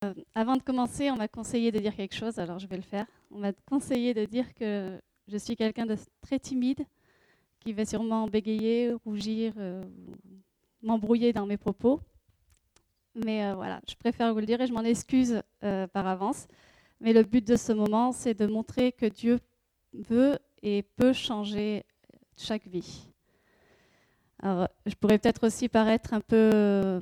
Avant de commencer, on m'a conseillé de dire quelque chose, alors je vais le faire. On m'a conseillé de dire que je suis quelqu'un de très timide, qui va sûrement bégayer, rougir, m'embrouiller dans mes propos. Mais voilà, je préfère vous le dire et je m'en excuse par avance. Mais le but de ce moment, c'est de montrer que Dieu veut et peut changer chaque vie. Alors, je pourrais peut-être aussi paraître un peu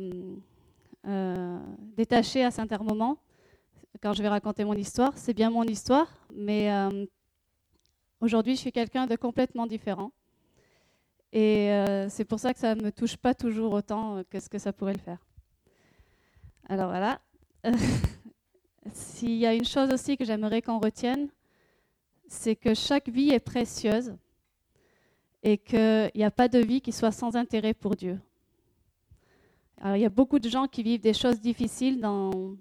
détachée à certains moments quand je vais raconter mon histoire. C'est bien mon histoire, mais aujourd'hui, je suis quelqu'un de complètement différent. Et c'est pour ça que ça ne me touche pas toujours autant que ce que ça pourrait le faire. Alors voilà. S'il y a une chose aussi que j'aimerais qu'on retienne, c'est que chaque vie est précieuse et qu'il n'y a pas de vie qui soit sans intérêt pour Dieu. Alors, il y a beaucoup de gens qui vivent des choses difficiles dans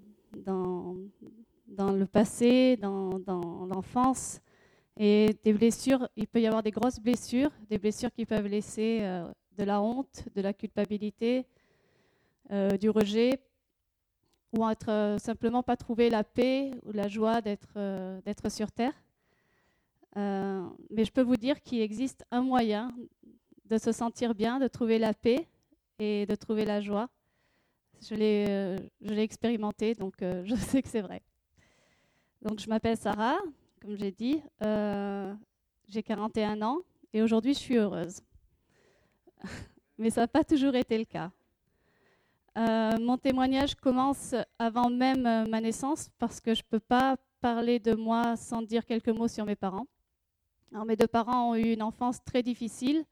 le passé, dans l'enfance, et des blessures. Il peut y avoir des grosses blessures, des blessures qui peuvent laisser de la honte, de la culpabilité, du rejet, ou être simplement pas trouver la paix ou la joie d'être sur terre. Mais je peux vous dire qu'il existe un moyen de se sentir bien, de trouver la paix et de trouver la joie. Je l'ai expérimenté, donc je sais que c'est vrai. Donc je m'appelle Sarah, comme j'ai dit, j'ai 41 ans et aujourd'hui je suis heureuse. Mais ça n'a pas toujours été le cas. Mon témoignage commence avant même ma naissance parce que je ne peux pas parler de moi sans dire quelques mots sur mes parents. Alors, mes deux parents ont eu une enfance très difficile.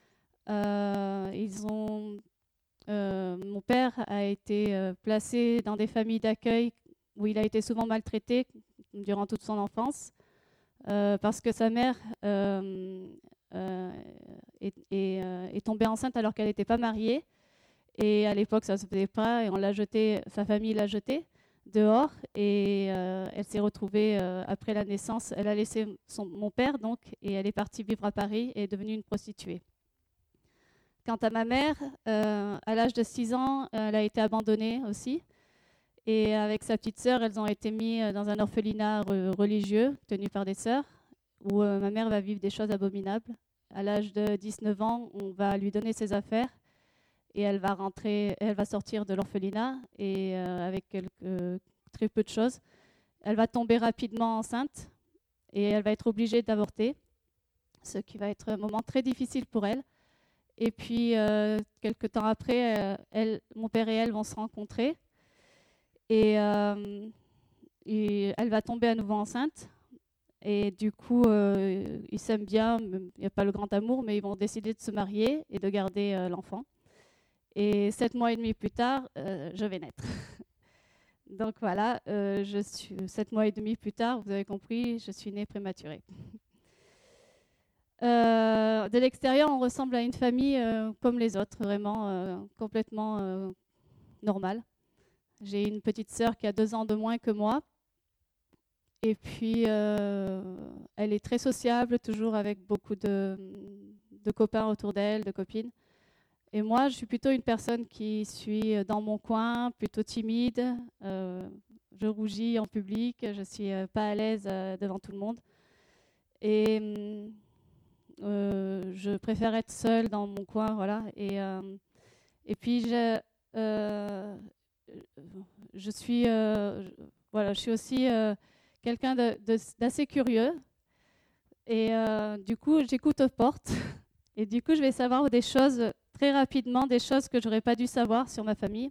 Mon père a été placé dans des familles d'accueil où il a été souvent maltraité durant toute son enfance parce que sa mère est tombée enceinte alors qu'elle n'était pas mariée. Et à l'époque, ça ne se faisait pas et sa famille l'a jetée dehors et elle s'est retrouvée après la naissance. Elle a laissé mon père donc et elle est partie vivre à Paris et est devenue une prostituée. Quant à ma mère, à l'âge de 6 ans, elle a été abandonnée aussi. Et avec sa petite sœur, elles ont été mises dans un orphelinat religieux tenu par des sœurs, où ma mère va vivre des choses abominables. À l'âge de 19 ans, on va lui donner ses affaires et elle va sortir de l'orphelinat et avec très peu de choses. Elle va tomber rapidement enceinte et elle va être obligée d'avorter, ce qui va être un moment très difficile pour elle. Et puis, quelques temps après, mon père et elle vont se rencontrer. Et elle va tomber à nouveau enceinte. Et du coup, ils s'aiment bien. Il n'y a pas le grand amour, mais ils vont décider de se marier et de garder l'enfant. Et 7 mois et demi plus tard, je vais naître. Donc voilà, 7 mois et demi plus tard, vous avez compris, je suis née prématurée. De l'extérieur, on ressemble à une famille comme les autres, vraiment complètement normale. J'ai une petite sœur qui a 2 ans de moins que moi. Et puis, elle est très sociable, toujours avec beaucoup de copains autour d'elle, de copines. Et moi, je suis plutôt une personne qui suis dans mon coin, plutôt timide. Je rougis en public, je ne suis pas à l'aise devant tout le monde. Et je préfère être seule dans mon coin, voilà. Et puis je suis aussi quelqu'un d'assez curieux. Et du coup, j'écoute aux portes. Et du coup, je vais savoir des choses très rapidement, des choses que j'aurais pas dû savoir sur ma famille.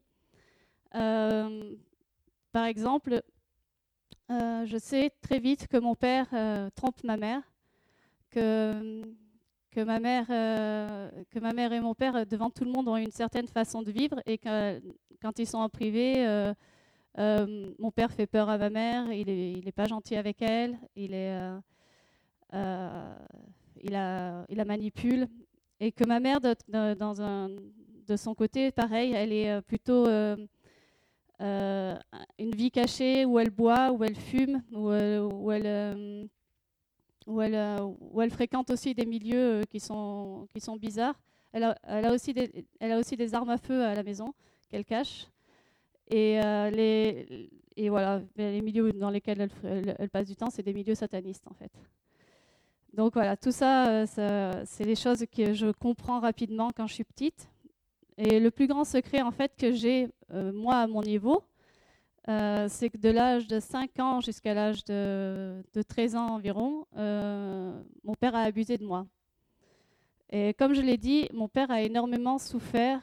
Par exemple, je sais très vite que mon père trompe ma mère. Que ma mère et mon père, devant tout le monde, ont une certaine façon de vivre et que quand ils sont en privé, mon père fait peur à ma mère, il est pas gentil avec elle, il la manipule. Et que ma mère, de son côté, pareil, elle est plutôt une vie cachée où elle boit, où elle fume, où elle fréquente aussi des milieux qui sont bizarres. Elle a aussi des armes à feu à la maison qu'elle cache. Et Et voilà, les milieux dans lesquels elle passe du temps, c'est des milieux satanistes en fait. Donc voilà, tout ça, c'est des choses que je comprends rapidement quand je suis petite. Et le plus grand secret en fait que j'ai, moi à mon niveau, c'est que de l'âge de 5 ans jusqu'à l'âge de 13 ans environ, mon père a abusé de moi. Et comme je l'ai dit, mon père a énormément souffert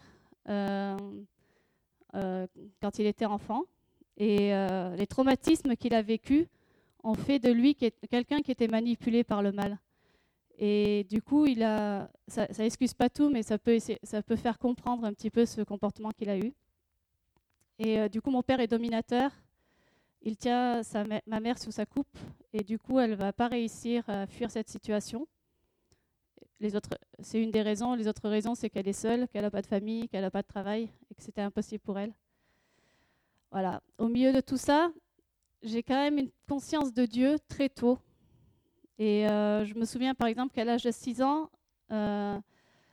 quand il était enfant. Et les traumatismes qu'il a vécus ont fait de lui quelqu'un qui était manipulé par le mal. Et du coup, ça excuse pas tout, mais ça peut faire comprendre un petit peu ce comportement qu'il a eu. Et du coup, mon père est dominateur. Il tient ma mère sous sa coupe. Et du coup, elle ne va pas réussir à fuir cette situation. C'est une des raisons. Les autres raisons, c'est qu'elle est seule, qu'elle n'a pas de famille, qu'elle n'a pas de travail et que c'était impossible pour elle. Voilà. Au milieu de tout ça, j'ai quand même une conscience de Dieu très tôt. Et je me souviens par exemple qu'à l'âge de 6 ans, le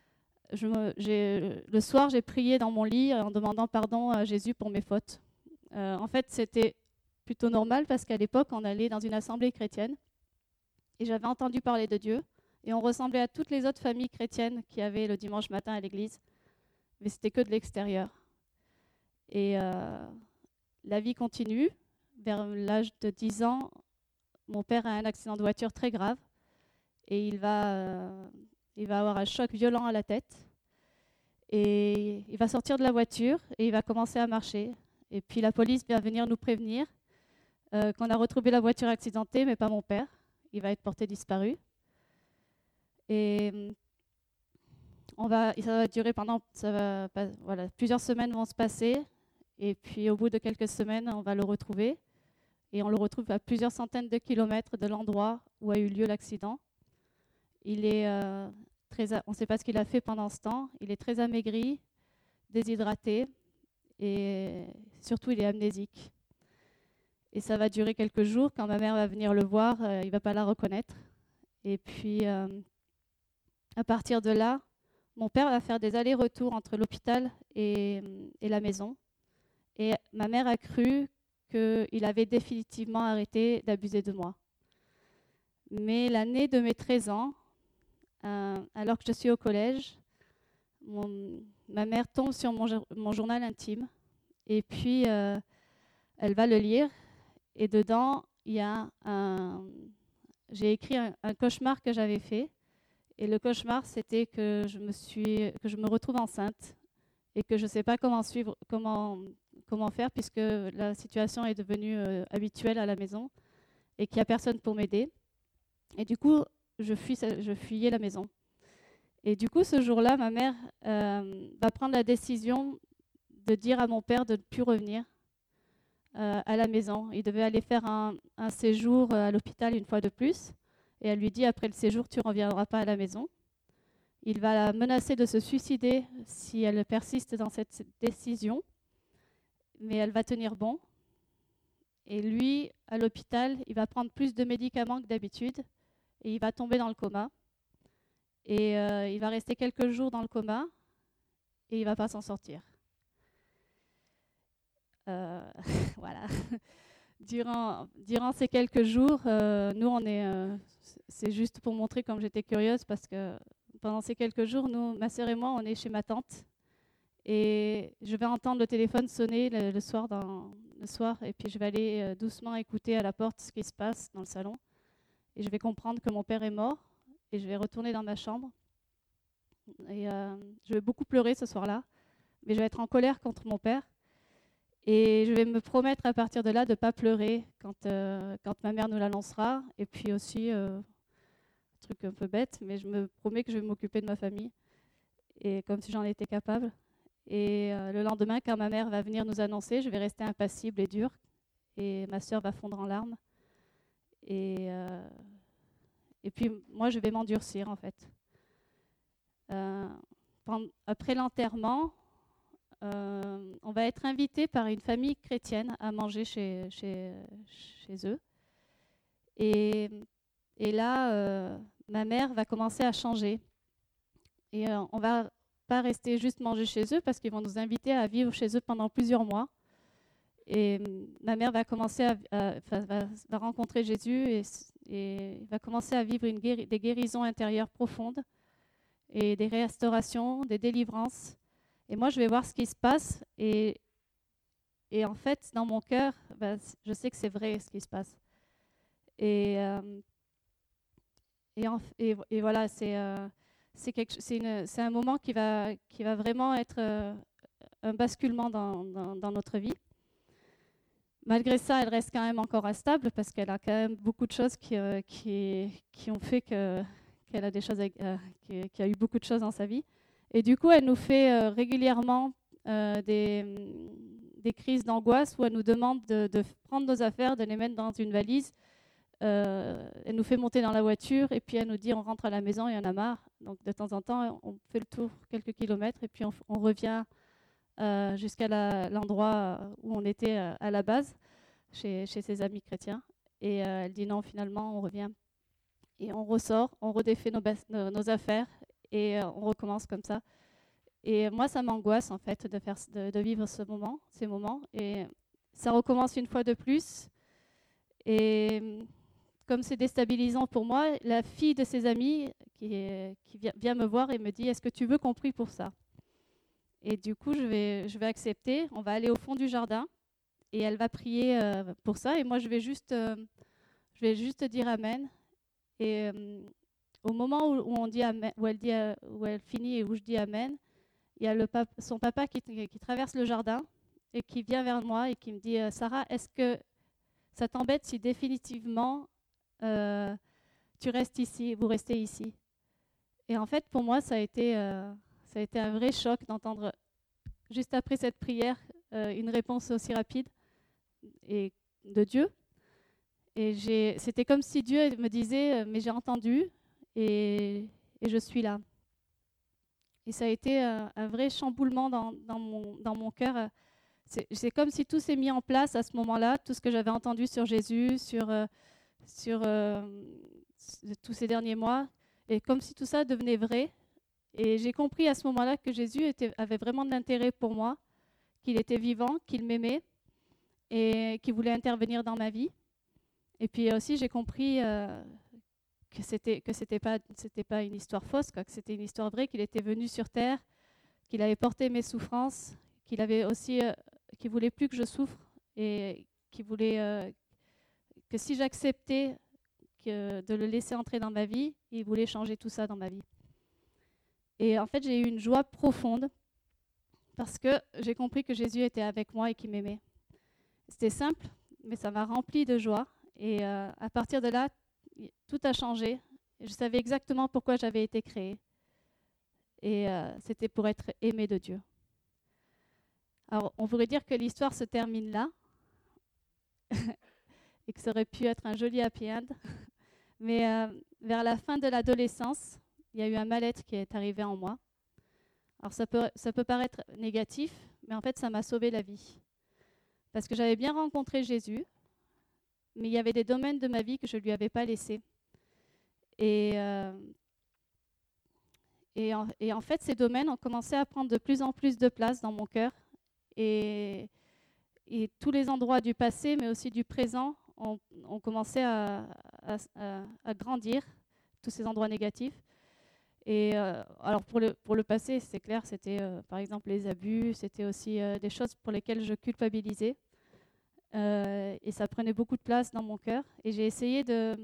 soir, j'ai prié dans mon lit en demandant pardon à Jésus pour mes fautes. En fait, c'était plutôt normal parce qu'à l'époque, on allait dans une assemblée chrétienne et j'avais entendu parler de Dieu. Et on ressemblait à toutes les autres familles chrétiennes qui avaient le dimanche matin à l'église, mais c'était que de l'extérieur. Et la vie continue. Vers l'âge de 10 ans, mon père a un accident de voiture très grave et il va avoir un choc violent à la tête. Et il va sortir de la voiture et il va commencer à marcher. Et puis la police vient venir nous prévenir qu'on a retrouvé la voiture accidentée, mais pas mon père. Il va être porté disparu. Et ça va durer plusieurs semaines vont se passer. Et puis au bout de quelques semaines, on va le retrouver. Et on le retrouve à plusieurs centaines de kilomètres de l'endroit où a eu lieu l'accident. On ne sait pas ce qu'il a fait pendant ce temps. Il est très amaigri, déshydraté et surtout il est amnésique. Et ça va durer quelques jours. Quand ma mère va venir le voir, il ne va pas la reconnaître. Et puis à partir de là, mon père va faire des allers-retours entre l'hôpital et la maison. Et ma mère a cru qu'il avait définitivement arrêté d'abuser de moi. Mais l'année de mes 13 ans, alors que je suis au collège, ma mère tombe sur mon journal intime et puis elle va le lire et dedans, il y a j'ai écrit un cauchemar que j'avais fait et le cauchemar, c'était que je me retrouve enceinte et que je ne sais pas comment faire puisque la situation est devenue habituelle à la maison et qu'il n'y a personne pour m'aider. Et du coup, je fuyais la maison. Et du coup, ce jour-là, ma mère va prendre la décision de dire à mon père de ne plus revenir à la maison. Il devait aller faire un séjour à l'hôpital une fois de plus. Et elle lui dit, après le séjour, tu ne reviendras pas à la maison. Il va la menacer de se suicider si elle persiste dans cette décision. Mais elle va tenir bon. Et lui, à l'hôpital, il va prendre plus de médicaments que d'habitude. Et il va tomber dans le coma. Et il va rester quelques jours dans le coma. Et il ne va pas s'en sortir. Voilà. Durant ces quelques jours, nous, c'est juste pour montrer comme j'étais curieuse, parce que pendant ces quelques jours, ma sœur et moi, on est chez ma tante. Et je vais entendre le téléphone sonner le soir, et puis je vais aller doucement écouter à la porte ce qui se passe dans le salon. Et je vais comprendre que mon père est mort, et je vais retourner dans ma chambre. Et je vais beaucoup pleurer ce soir-là, mais je vais être en colère contre mon père. Et je vais me promettre à partir de là de ne pas pleurer quand ma mère nous l'annoncera. Et puis aussi, truc un peu bête, mais je me promets que je vais m'occuper de ma famille, et comme si j'en étais capable. Et le lendemain, quand ma mère va venir nous annoncer, je vais rester impassible et dure. Et ma sœur va fondre en larmes. Et puis moi, je vais m'endurcir en fait. Après l'enterrement, on va être invité par une famille chrétienne à manger chez eux. Et là, ma mère va commencer à changer. Et on va pas rester juste manger chez eux parce qu'ils vont nous inviter à vivre chez eux pendant plusieurs mois. Et ma mère va commencer va rencontrer Jésus et va commencer à vivre des guérisons intérieures profondes et des restaurations, des délivrances. Et moi, je vais voir ce qui se passe. Et en fait, dans mon cœur, je sais que c'est vrai ce qui se passe. Et voilà, c'est un moment qui va vraiment être un basculement dans notre vie. Malgré ça, elle reste quand même encore instable parce qu'elle a quand même beaucoup de choses qui ont fait qu'elle a qui a eu beaucoup de choses dans sa vie. Et du coup, elle nous fait régulièrement des crises d'angoisse où elle nous demande de prendre nos affaires, de les mettre dans une valise. Elle nous fait monter dans la voiture et puis elle nous dit on rentre à la maison, il y en a marre. Donc de temps en temps, on fait le tour quelques kilomètres et puis on revient jusqu'à l'endroit où on était à la base, chez ses amis chrétiens. Et elle dit non, finalement, on revient. Et on ressort, on redéfait nos affaires et on recommence comme ça. Et moi, ça m'angoisse en fait de vivre ces moments. Et ça recommence une fois de plus. Et comme c'est déstabilisant pour moi, la fille de ses amis qui vient me voir et me dit « Est-ce que tu veux qu'on prie pour ça ?» Et du coup, je vais accepter. On va aller au fond du jardin et elle va prier pour ça. Et moi, je vais juste dire Amen. Et au moment où on dit Amen, où elle finit et où je dis Amen, il y a son papa qui traverse le jardin et qui vient vers moi et qui me dit Sarah, est-ce que ça t'embête si définitivement tu restes ici, vous restez ici? Et en fait, pour moi, ça a été un vrai choc d'entendre juste après cette prière une réponse aussi rapide et de Dieu. Et c'était comme si Dieu me disait mais j'ai entendu et je suis là. Et ça a été un vrai chamboulement dans mon cœur. C'est comme si tout s'est mis en place à ce moment-là, tout ce que j'avais entendu sur Jésus, sur tous ces derniers mois, et comme si tout ça devenait vrai. Et j'ai compris à ce moment-là que Jésus avait vraiment de l'intérêt pour moi, qu'il était vivant, qu'il m'aimait et qu'il voulait intervenir dans ma vie. Et puis aussi, j'ai compris que c'était pas une histoire fausse, que c'était une histoire vraie, qu'il était venu sur terre, qu'il avait porté mes souffrances, qu'il avait aussi, qu'il voulait plus que je souffre et qu'il voulait que si j'acceptais de le laisser entrer dans ma vie, il voulait changer tout ça dans ma vie. Et en fait, j'ai eu une joie profonde parce que j'ai compris que Jésus était avec moi et qu'il m'aimait. C'était simple, mais ça m'a rempli de joie. Et à partir de là, tout a changé. Je savais exactement pourquoi j'avais été créée. Et c'était pour être aimée de Dieu. Alors, on pourrait dire que l'histoire se termine là et que ça aurait pu être un joli happy end. Mais vers la fin de l'adolescence, il y a eu un mal-être qui est arrivé en moi. Alors, ça peut paraître négatif, mais en fait, ça m'a sauvé la vie. Parce que j'avais bien rencontré Jésus, mais il y avait des domaines de ma vie que je ne lui avais pas laissés. Et en fait, ces domaines ont commencé à prendre de plus en plus de place dans mon cœur. Et tous les endroits du passé, mais aussi du présent, ont commencé à grandir, tous ces endroits négatifs. Et alors pour le passé, c'est clair, c'était par exemple les abus, c'était aussi des choses pour lesquelles je culpabilisais. Et ça prenait beaucoup de place dans mon cœur. Et j'ai essayé de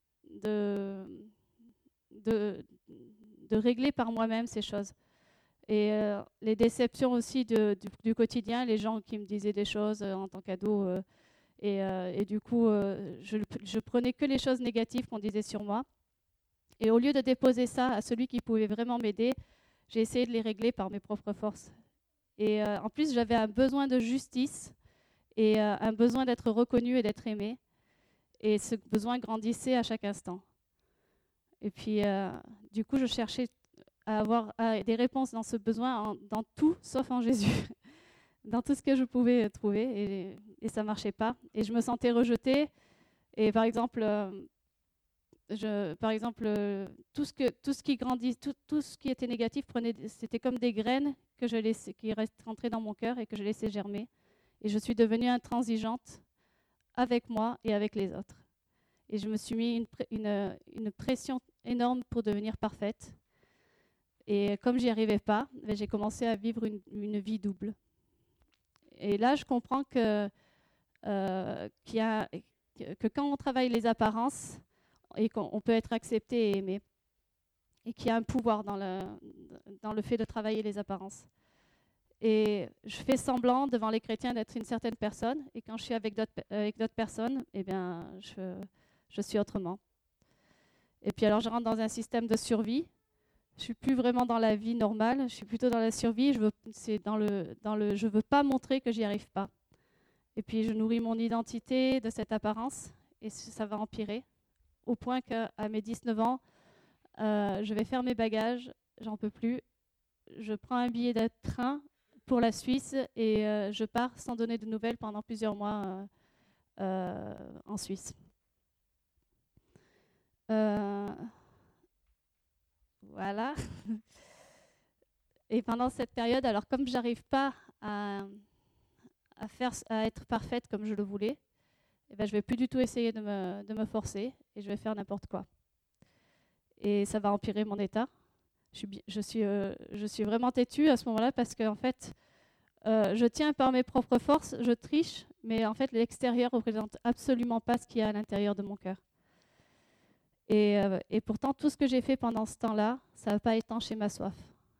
régler par moi-même ces choses. Et les déceptions aussi du quotidien, les gens qui me disaient des choses en tant qu'ado. Et du coup, je prenais que les choses négatives qu'on disait sur moi. Et au lieu de déposer ça à celui qui pouvait vraiment m'aider, j'ai essayé de les régler par mes propres forces. Et en plus, j'avais un besoin de justice et un besoin d'être reconnue et d'être aimée. Et ce besoin grandissait à chaque instant. Et puis, du coup, je cherchais à avoir des réponses dans ce besoin, dans tout, sauf en Jésus. Dans tout ce que je pouvais trouver. Et ça ne marchait pas. Et je me sentais rejetée. Et par exemple, tout ce qui grandit, tout ce qui était négatif, c'était comme des graines qui rentraient dans mon cœur et que je laissais germer. Et je suis devenue intransigeante avec moi et avec les autres. Et je me suis mis une pression énorme pour devenir parfaite. Et comme j'y arrivais pas, j'ai commencé à vivre une vie double. Et là, je comprends que quand on travaille les apparences, et qu'on peut être accepté et aimé, et qu'il y a un pouvoir dans le fait de travailler les apparences. Et je fais semblant devant les chrétiens d'être une certaine personne, et quand je suis avec d'autres personnes, eh bien, je suis autrement. Et puis alors je rentre dans un système de survie. Je suis plus vraiment dans la vie normale, je suis plutôt dans la survie. Je veux pas montrer que j'y arrive pas. Et puis je nourris mon identité de cette apparence, et ça va empirer, au point qu'à mes 19 ans, je vais faire mes bagages, j'en peux plus. Je prends un billet de train pour la Suisse et je pars sans donner de nouvelles pendant plusieurs mois en Suisse. Voilà. Et pendant cette période, alors comme j'arrive pas à être parfaite comme je le voulais, eh ben, je vais plus du tout essayer de me forcer et je vais faire n'importe quoi. Et ça va empirer mon état. Je suis vraiment têtue à ce moment-là parce que en fait, je tiens par mes propres forces, je triche, mais en fait, l'extérieur ne représente absolument pas ce qu'il y a à l'intérieur de mon cœur. Et pourtant, tout ce que j'ai fait pendant ce temps-là, ça n'a pas étanché ma soif.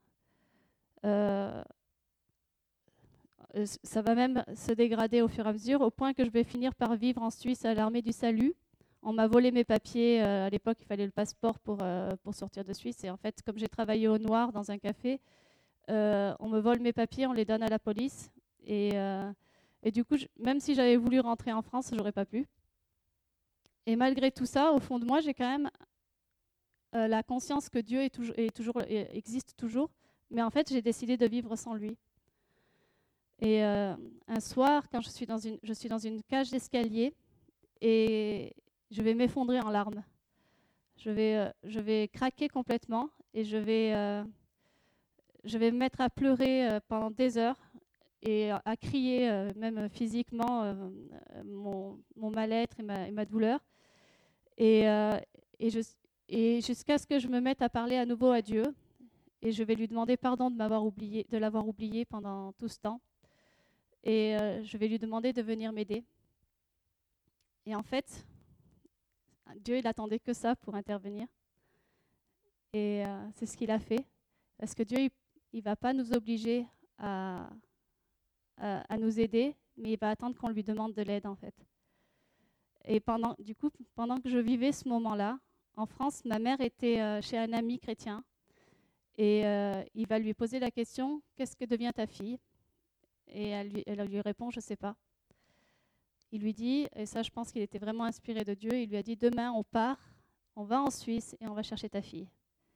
Ça va même se dégrader au fur et à mesure, au point que je vais finir par vivre en Suisse à l'Armée du Salut. On m'a volé mes papiers. À l'époque, il fallait le passeport pour sortir de Suisse. Et en fait, comme j'ai travaillé au noir dans un café, on me vole mes papiers, on les donne à la police. Et du coup, même si j'avais voulu rentrer en France, j'aurais pas pu. Et malgré tout ça, au fond de moi, j'ai quand même la conscience que Dieu existe toujours. Mais en fait, j'ai décidé de vivre sans lui. Et un soir, quand je suis dans une cage d'escalier, et je vais m'effondrer en larmes. Je vais craquer complètement et je vais me mettre à pleurer pendant des heures et à crier, même physiquement, mon mal-être et ma douleur. Et jusqu'à ce que je me mette à parler à nouveau à Dieu. Et je vais lui demander pardon de l'avoir oublié pendant tout ce temps. Et je vais lui demander de venir m'aider. Et en fait, Dieu, il attendait que ça pour intervenir. Et c'est ce qu'il a fait. Parce que Dieu, il ne va pas nous obliger à nous aider, mais il va attendre qu'on lui demande de l'aide, en fait. Et pendant que je vivais ce moment-là, en France, ma mère était chez un ami chrétien. Et il va lui poser la question, « Qu'est-ce que devient ta fille ?» Et elle lui répond, « Je ne sais pas. » Il lui dit, et ça je pense qu'il était vraiment inspiré de Dieu, il lui a dit, « Demain on part, on va en Suisse et on va chercher ta fille. »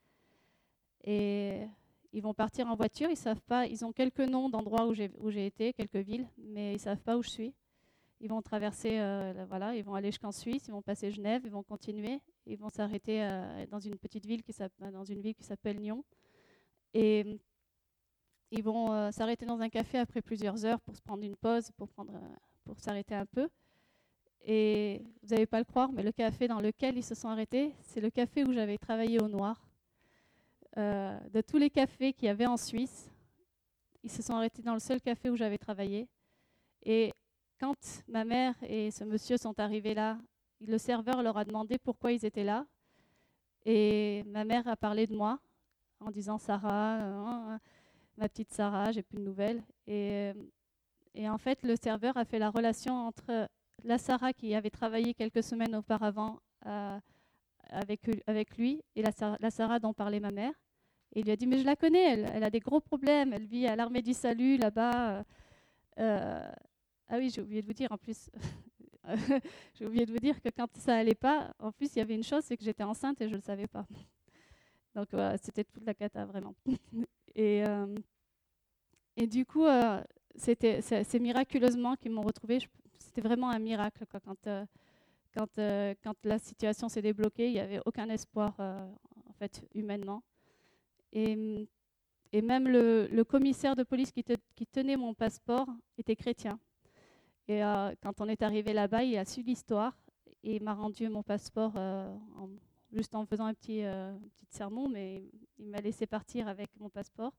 Et ils vont partir en voiture, ils savent pas, ils ont quelques noms d'endroits où j'ai été, quelques villes, mais ils ne savent pas où je suis. Ils vont traverser, ils vont aller jusqu'en Suisse, ils vont passer Genève, ils vont continuer, ils vont s'arrêter dans une petite ville qui s'appelle Nyon. Et ils vont s'arrêter dans un café après plusieurs heures pour se prendre une pause, pour s'arrêter un peu. Et vous n'allez pas le croire, mais le café dans lequel ils se sont arrêtés, c'est le café où j'avais travaillé au noir. De tous les cafés qu'il y avait en Suisse, ils se sont arrêtés dans le seul café où j'avais travaillé. Et quand ma mère et ce monsieur sont arrivés là, le serveur leur a demandé pourquoi ils étaient là. Et ma mère a parlé de moi en disant « Sarah, ma petite Sarah, j'ai plus de nouvelles. » Et en fait, le serveur a fait la relation entre la Sarah qui avait travaillé quelques semaines auparavant avec lui et la Sarah dont parlait ma mère. Et il lui a dit « Mais je la connais, elle a des gros problèmes, elle vit à l'Armée du Salut là-bas. » Ah oui, j'ai oublié de vous dire en plus. J'ai oublié de vous dire que quand ça allait pas, en plus, il y avait une chose, c'est que j'étais enceinte et je ne le savais pas. Donc, c'était toute la cata, vraiment. Et du coup, c'est miraculeusement qu'ils m'ont retrouvée. C'était vraiment un miracle, quoi. Quand la situation s'est débloquée, il n'y avait aucun espoir, en fait, humainement. Et même le commissaire de police qui tenait mon passeport était chrétien. Et quand on est arrivé là-bas, il a su l'histoire et il m'a rendu mon passeport juste en faisant un petit sermon, mais il m'a laissé partir avec mon passeport.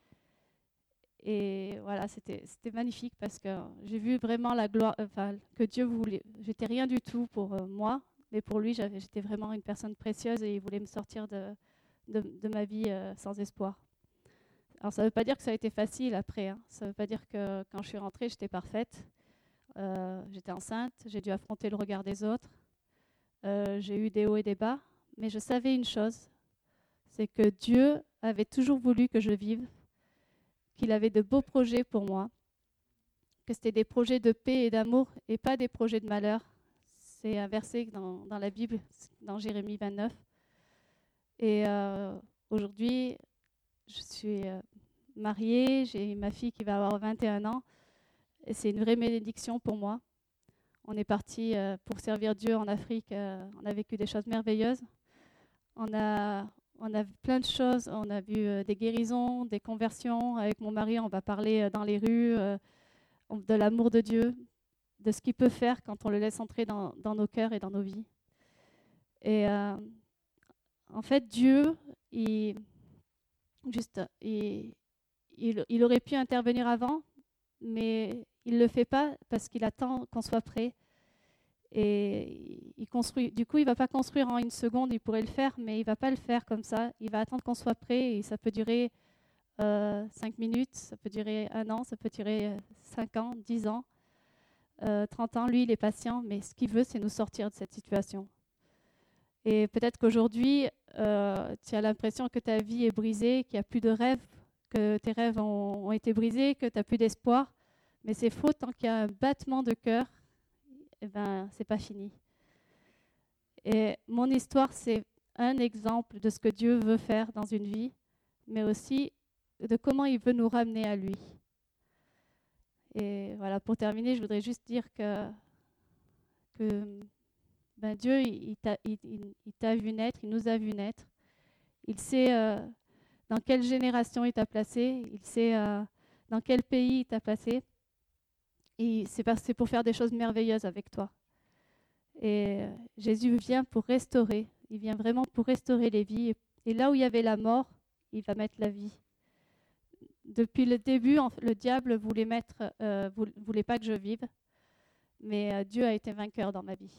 Et voilà, c'était magnifique parce que j'ai vu vraiment la gloire, que Dieu voulait. J'étais rien du tout pour moi, mais pour lui, j'étais vraiment une personne précieuse et il voulait me sortir de ma vie sans espoir. Alors ça ne veut pas dire que ça a été facile après, hein. Ça ne veut pas dire que quand je suis rentrée, j'étais parfaite. J'étais enceinte, j'ai dû affronter le regard des autres. J'ai eu des hauts et des bas, mais je savais une chose, c'est que Dieu avait toujours voulu que je vive, qu'il avait de beaux projets pour moi, que c'était des projets de paix et d'amour et pas des projets de malheur. C'est un verset dans la Bible, dans Jérémie 29. Et aujourd'hui, je suis mariée, j'ai ma fille qui va avoir 21 ans et c'est une vraie bénédiction pour moi. On est parti pour servir Dieu en Afrique, on a vécu des choses merveilleuses. On a vu plein de choses, on a vu des guérisons, des conversions. Avec mon mari, on va parler dans les rues de l'amour de Dieu, de ce qu'il peut faire quand on le laisse entrer dans nos cœurs et dans nos vies. Et en fait, Dieu, il aurait pu intervenir avant, mais il ne le fait pas parce qu'il attend qu'on soit prêt. Et il construit. Du coup, il ne va pas construire en une seconde, il pourrait le faire, mais il ne va pas le faire comme ça. Il va attendre qu'on soit prêt et ça peut durer 5 minutes, ça peut durer 1 an, ça peut durer 5 ans, 10 ans, 30 ans. Lui, il est patient, mais ce qu'il veut, c'est nous sortir de cette situation. Et peut-être qu'aujourd'hui, tu as l'impression que ta vie est brisée, qu'il n'y a plus de rêves, que tes rêves ont été brisés, que tu n'as plus d'espoir. Mais c'est faux, tant qu'il y a un battement de cœur, eh ben, c'est pas fini. Et mon histoire, c'est un exemple de ce que Dieu veut faire dans une vie, mais aussi de comment il veut nous ramener à lui. Et voilà, pour terminer, je voudrais juste dire que Dieu, il t'a vu naître, il nous a vu naître. Il sait dans quelle génération il t'a placé, il sait dans quel pays il t'a placé. Et c'est pour faire des choses merveilleuses avec toi. Et Jésus vient pour restaurer. Il vient vraiment pour restaurer les vies. Et là où il y avait la mort, il va mettre la vie. Depuis le début, le diable voulait pas que je vive. Mais Dieu a été vainqueur dans ma vie.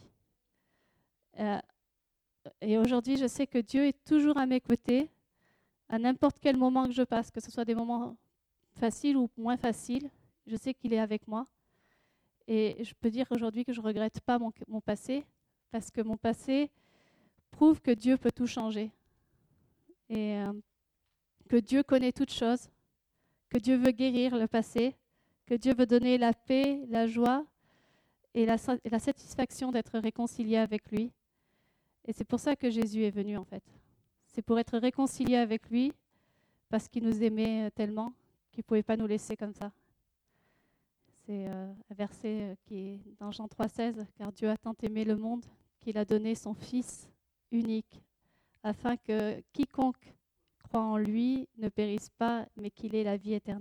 Et aujourd'hui, je sais que Dieu est toujours à mes côtés, à n'importe quel moment que je passe, que ce soit des moments faciles ou moins faciles. Je sais qu'il est avec moi. Et je peux dire aujourd'hui que je ne regrette pas mon passé, parce que mon passé prouve que Dieu peut tout changer. Et que Dieu connaît toutes choses, que Dieu veut guérir le passé, que Dieu veut donner la paix, la joie et la satisfaction d'être réconcilié avec lui. Et c'est pour ça que Jésus est venu, en fait. C'est pour être réconcilié avec lui, parce qu'il nous aimait tellement qu'il ne pouvait pas nous laisser comme ça. C'est un verset qui est dans Jean 3,16, « Car Dieu a tant aimé le monde qu'il a donné son Fils unique, afin que quiconque croit en lui ne périsse pas, mais qu'il ait la vie éternelle. »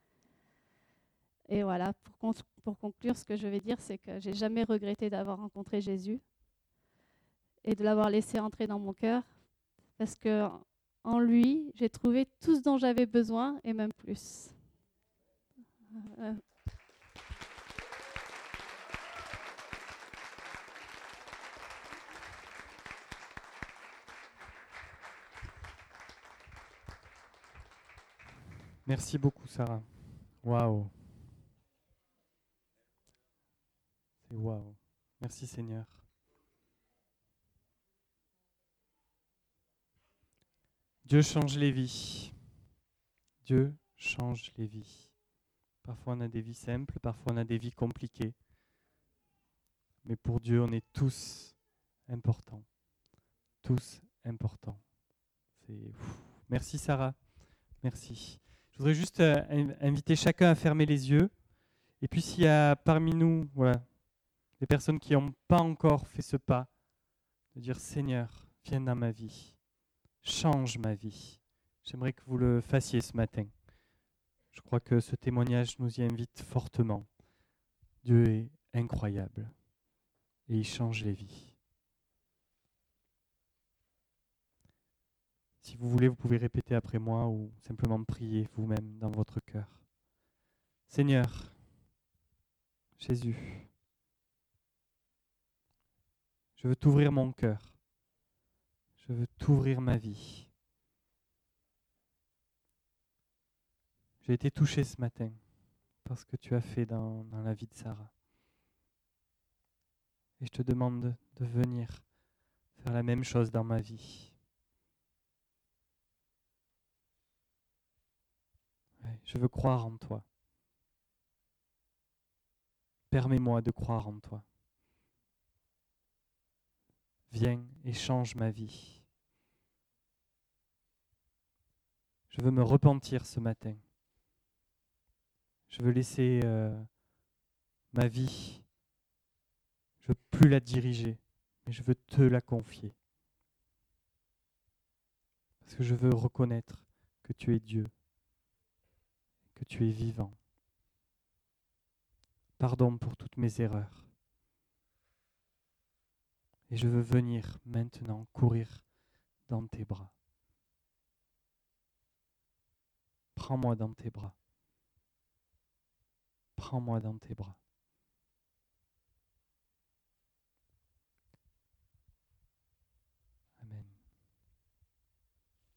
Et voilà, pour conclure, ce que je vais dire, c'est que je n'ai jamais regretté d'avoir rencontré Jésus et de l'avoir laissé entrer dans mon cœur, parce qu'en lui, j'ai trouvé tout ce dont j'avais besoin et même plus. Merci beaucoup, Sarah. Waouh. C'est waouh. Merci, Seigneur. Dieu change les vies. Dieu change les vies. Parfois, on a des vies simples, parfois, on a des vies compliquées. Mais pour Dieu, on est tous importants. Tous importants. Merci, Sarah. Merci. Je voudrais juste inviter chacun à fermer les yeux. Et puis s'il y a parmi nous des personnes qui n'ont pas encore fait ce pas, de dire « Seigneur, viens dans ma vie, change ma vie ». J'aimerais que vous le fassiez ce matin. Je crois que ce témoignage nous y invite fortement. Dieu est incroyable et il change les vies. Si vous voulez, vous pouvez répéter après moi ou simplement prier vous-même dans votre cœur. Seigneur, Jésus, je veux t'ouvrir mon cœur. Je veux t'ouvrir ma vie. J'ai été touché ce matin par ce que tu as fait dans la vie de Sarah. Et je te demande de venir faire la même chose dans ma vie. Ouais, je veux croire en toi. Permets-moi de croire en toi. Viens et change ma vie. Je veux me repentir ce matin. Je veux laisser ma vie. Je veux plus la diriger, mais je veux te la confier. Parce que je veux reconnaître que tu es Dieu, que tu es vivant. Pardon pour toutes mes erreurs. Et je veux venir maintenant courir dans tes bras. Prends-moi dans tes bras. Prends-moi dans tes bras.